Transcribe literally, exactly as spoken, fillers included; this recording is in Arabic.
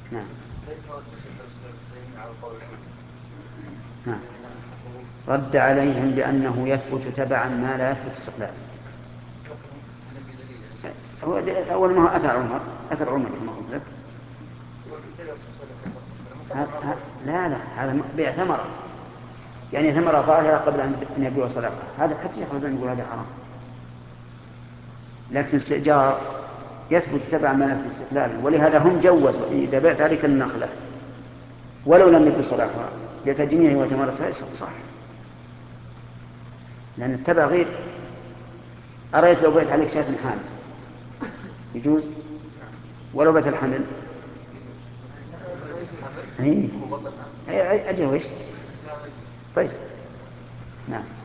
نعم. كيف رد شيخ الاسلام ابن تيميه على القول الاول؟ نعم. رد عليهم بأنه يثبت تبعا ما لا يثبت استقلالا. هو أول ما هو أثر عمر، أثر عمر كما قلت لك. ها ها لا لا هذا بيع ثمرة، يعني ثمرة ظاهرة قبل أن يبدو صدقة، هذا حتى شيخ الإسلام يقول هذا حرام. لكن استئجار يثبت تبعا ما لا يثبت استقلالا، ولهذا هم جوزوا إذا بعت عليك النخلة ولو لم يبدو صلاحها بتجميع وثمرتها صح، لأن التبع غير. أرأيت لو بعت عليك شاة حامل يجوز ولو بات الحمل؟ اي اجل وش. طيب. نعم.